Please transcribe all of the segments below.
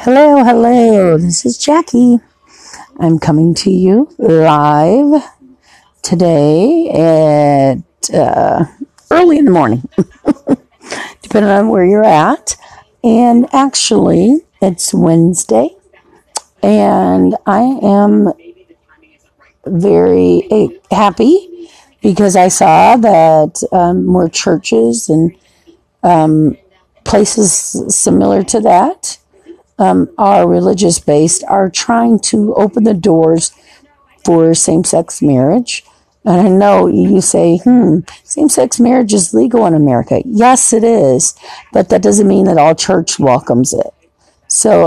Hello, hello. This is Jackie. I'm coming to you live today at early in the morning, depending on where you're at. And actually, it's Wednesday, and I am very happy because I saw that more churches and places similar to that are religious based are trying to open the doors for same-sex marriage. And I know you say, same-sex marriage is legal in America. Yes, it is, but that doesn't mean that all church welcomes it. So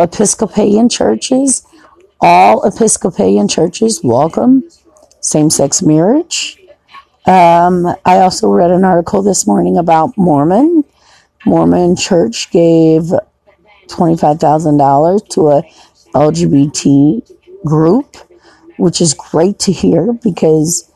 all Episcopalian churches welcome same-sex marriage. I also read an article this morning about Mormon church gave $25,000 to a LGBT group, which is great to hear because,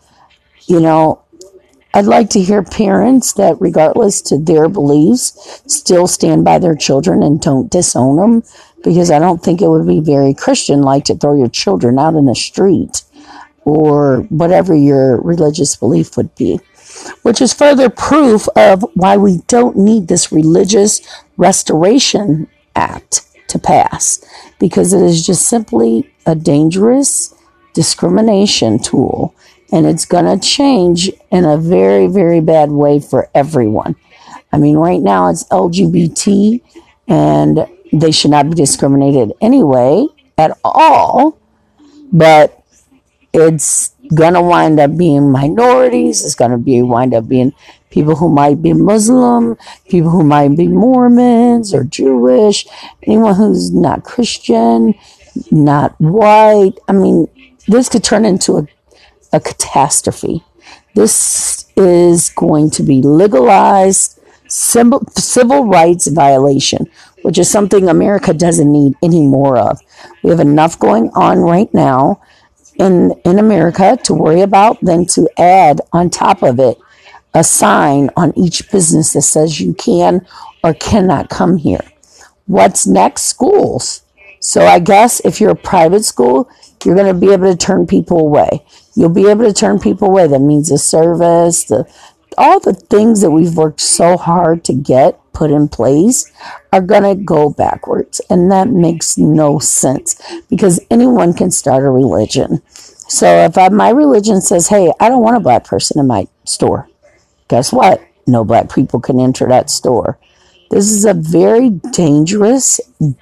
I'd like to hear parents that, regardless to their beliefs, still stand by their children and don't disown them, because I don't think it would be very Christian-like to throw your children out in the street or whatever your religious belief would be, which is further proof of why we don't need this Religious Restoration Act to pass, because it is just simply a dangerous discrimination tool, and it's going to change in a very, very bad way for everyone. I mean, right now it's LGBT, and they should not be discriminated anyway at all, but it's going to wind up being minorities. It's going to wind up being people who might be Muslim, people who might be Mormons or Jewish, anyone who's not Christian, not white. I mean, this could turn into a catastrophe. This is going to be legalized civil rights violation, which is something America doesn't need any more of. We have enough going on right now in America to worry about than to add on top of it a sign on each business that says you can or cannot come here. What's next? Schools. So I guess if you're a private school, you're going to be able to turn people away. You'll be able to turn people away. That means the service, all the things that we've worked so hard to get put in place are going to go backwards. And that makes no sense, because anyone can start a religion. So if my religion says, hey, I don't want a black person in my store, guess what? No black people can enter that store. This is a very dangerous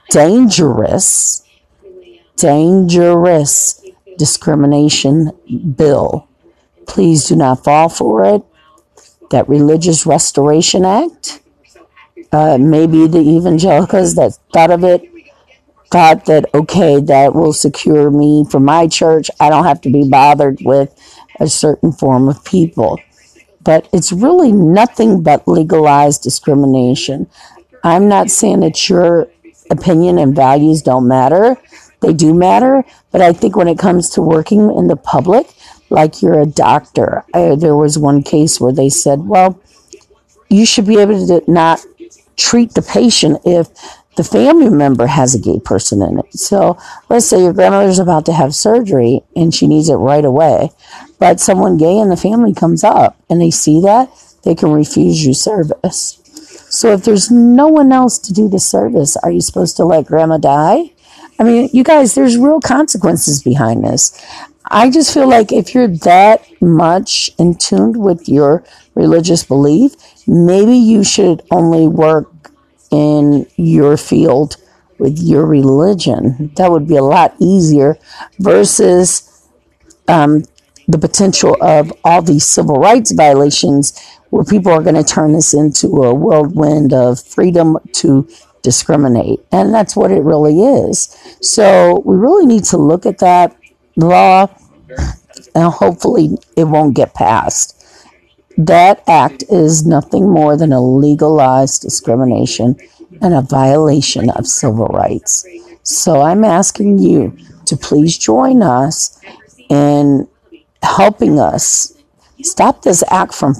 discrimination bill. Please do not fall for it. That Religious Restoration Act, maybe the evangelicals that thought that, okay, that will secure me for my church. I don't have to be bothered with a certain form of people. But it's really nothing but legalized discrimination. I'm not saying that your opinion and values don't matter. They do matter. But I think when it comes to working in the public, like you're a doctor, there was one case where they said, well, you should be able to not treat the patient if the family member has a gay person in it. So let's say your grandmother's about to have surgery and she needs it right away, but someone gay in the family comes up and they see that, they can refuse you service. So if there's no one else to do the service, are you supposed to let grandma die? I mean, you guys, there's real consequences behind this. I just feel like if you're that much in tune with your religious belief, maybe you should only work in your field with your religion. That would be a lot easier versus the potential of all these civil rights violations where people are going to turn this into a whirlwind of freedom to discriminate. And that's what it really is. So we really need to look at that law, and hopefully it won't get passed. That act is nothing more than a legalized discrimination and a violation of civil rights. So I'm asking you to please join us in helping us stop this act from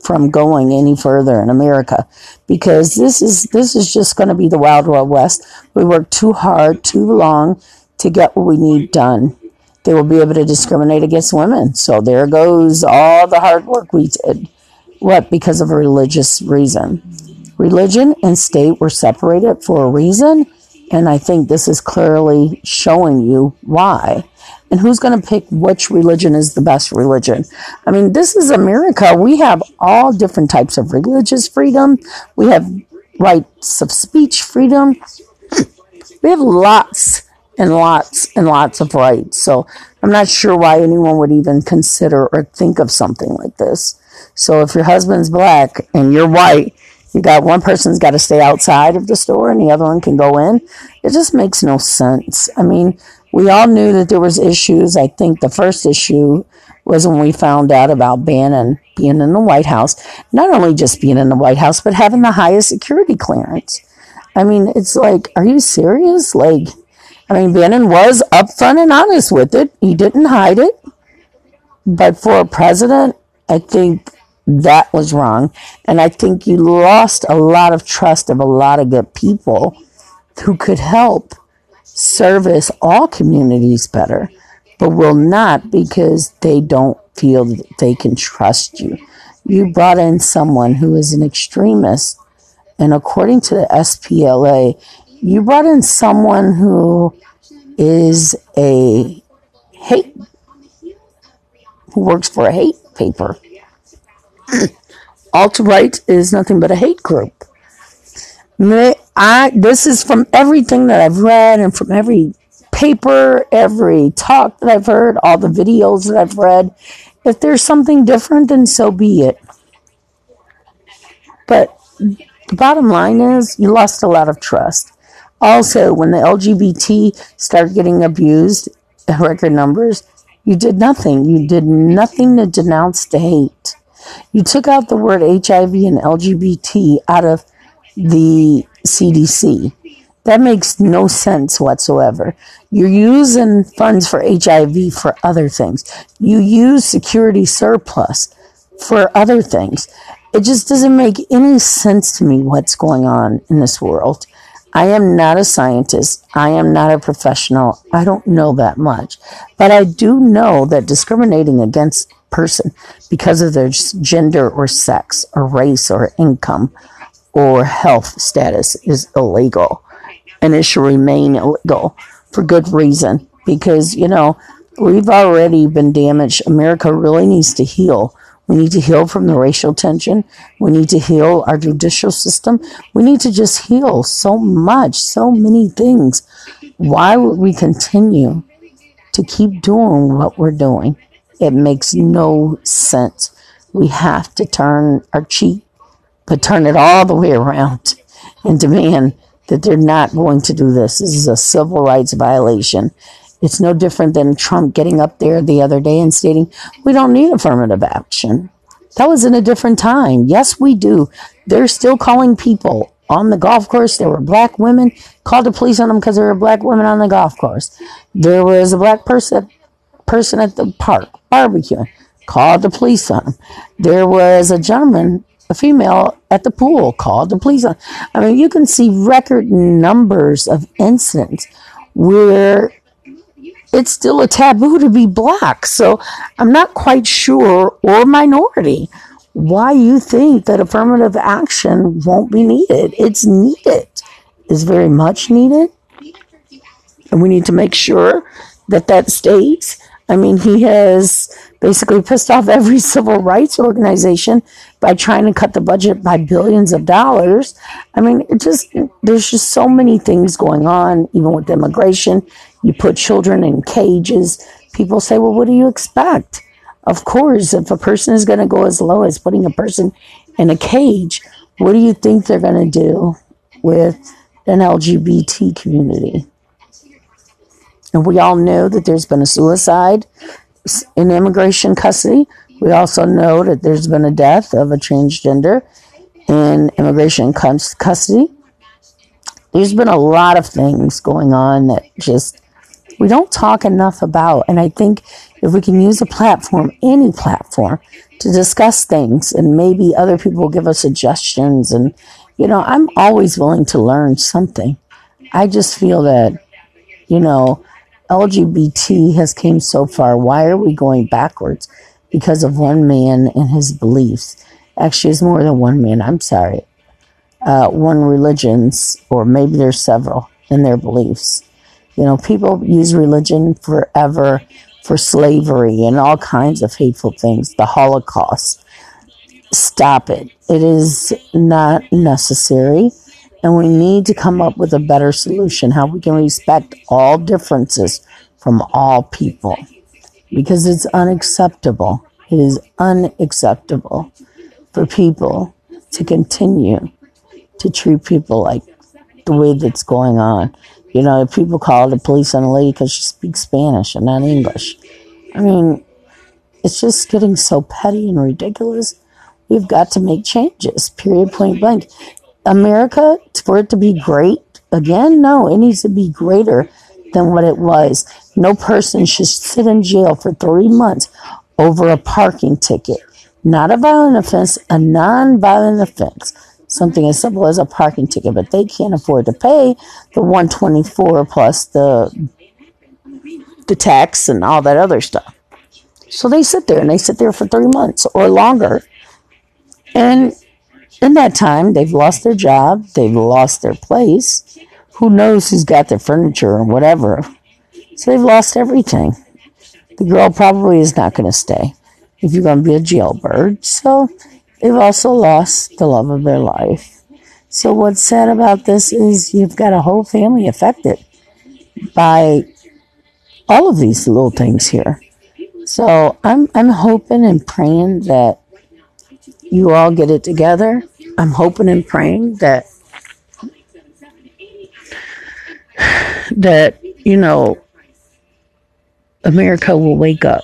from going any further in America, because this is just going to be the Wild Wild West. We work too hard, too long to get what we need done. They will be able to discriminate against women. So there goes all the hard work we did. What? Because of a religious reason. Religion and state were separated for a reason, and I think this is clearly showing you why. And who's going to pick which religion is the best religion? I mean, this is America. We have all different types of religious freedom. We have rights of speech freedom. We have lots and lots and lots of rights. So I'm not sure why anyone would even consider or think of something like this. So if your husband's black and you're white, you got one person's got to stay outside of the store and the other one can go in. It just makes no sense. I mean, we all knew that there was issues. I think the first issue was when we found out about Bannon being in the White House. Not only just being in the White House, but having the highest security clearance. I mean, it's like, are you serious? Like, I mean, Bannon was upfront and honest with it. He didn't hide it. But for a president, I think that was wrong. And I think you lost a lot of trust of a lot of good people who could help service all communities better, but will not because they don't feel that they can trust you. You brought in someone who is an extremist, and according to the SPLA, you brought in someone who is who works for a hate paper. Alt-right is nothing but a hate group. This is from everything that I've read and from every paper, every talk that I've heard, all the videos that I've read. If there's something different, then so be it. But the bottom line is you lost a lot of trust. Also, when the LGBT started getting abused in record numbers, you did nothing. You did nothing to denounce the hate. You took out the word HIV and LGBT out of the CDC. That makes no sense whatsoever. You're using funds for HIV for other things. You use security surplus for other things. It just doesn't make any sense to me what's going on in this world. I am not a scientist. I am not a professional. I don't know that much. But I do know that discriminating against a person because of their gender or sex or race or income or health status is illegal. And it should remain illegal for good reason. Because, we've already been damaged. America really needs to heal. We need to heal from the racial tension. We need to heal our judicial system. We need to just heal so much, so many things. Why would we continue to keep doing what we're doing? It makes no sense. We have to turn our cheek, but turn it all the way around and demand that they're not going to do this. This is a civil rights violation. It's no different than Trump getting up there the other day and stating, we don't need affirmative action. That was in a different time. Yes, we do. They're still calling people on the golf course. There were black women, called the police on them because there were black women on the golf course. There was a black person at the park barbecuing, called the police on them. There was a gentleman, a female at the pool, called the police on them. I mean, you can see record numbers of incidents where it's still a taboo to be black. So I'm not quite sure, or minority, why you think that affirmative action won't be needed. It's needed. It's very much needed. And we need to make sure that stays. I mean, he has basically pissed off every civil rights organization by trying to cut the budget by billions of dollars. I mean, there's just so many things going on, even with immigration. You put children in cages. People say, well, what do you expect? Of course, if a person is going to go as low as putting a person in a cage, what do you think they're going to do with an LGBT community? And we all know that there's been a suicide in immigration custody. We also know that there's been a death of a transgender in immigration custody. There's been a lot of things going on that just we don't talk enough about. And I think if we can use a platform, any platform, to discuss things, and maybe other people will give us suggestions. And, I'm always willing to learn something. I just feel that, LGBT has came so far. Why are we going backwards? Because of one man and his beliefs. Actually, it's more than one man. I'm sorry. One religion's, or maybe there's several in their beliefs. People use religion forever for slavery and all kinds of hateful things. The Holocaust. Stop it. It is not necessary. And we need to come up with a better solution, how we can respect all differences from all people. Because it's unacceptable. It is unacceptable for people to continue to treat people like the way that's going on. If people call the police on a lady because she speaks Spanish and not English. I mean, it's just getting so petty and ridiculous. We've got to make changes, period, point blank. America, for it to be great again, no, it needs to be greater than what it was. No person should sit in jail for 3 months over a parking ticket. Not a violent offense, a non-violent offense. Something as simple as a parking ticket, but they can't afford to pay the $124 plus the tax and all that other stuff. So they sit there for 3 months or longer. And in that time, they've lost their job, they've lost their place. Who knows who's got their furniture or whatever. So they've lost everything. The girl probably is not going to stay if you're going to be a jailbird. So they've also lost the love of their life. So what's sad about this is you've got a whole family affected by all of these little things here. So I'm hoping and praying that you all get it together. I'm hoping and praying that America will wake up.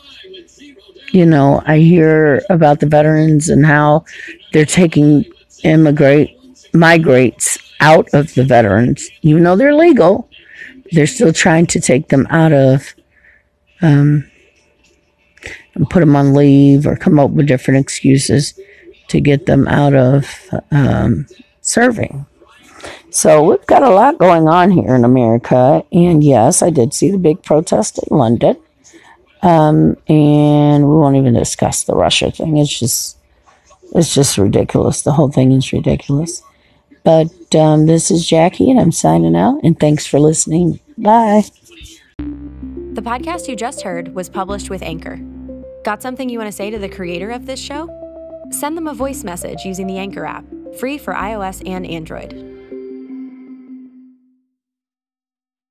I hear about the veterans and how they're taking migrants out of the veterans. Even though they're legal, they're still trying to take them out of and put them on leave or come up with different excuses to get them out of serving. So we've got a lot going on here in America. And yes, I did see the big protest in London. And we won't even discuss the Russia thing. It's just ridiculous. The whole thing is ridiculous. But this is Jackie, and I'm signing out. And thanks for listening. Bye. The podcast you just heard was published with Anchor. Got something you want to say to the creator of this show? Send them a voice message using the Anchor app, free for iOS and Android.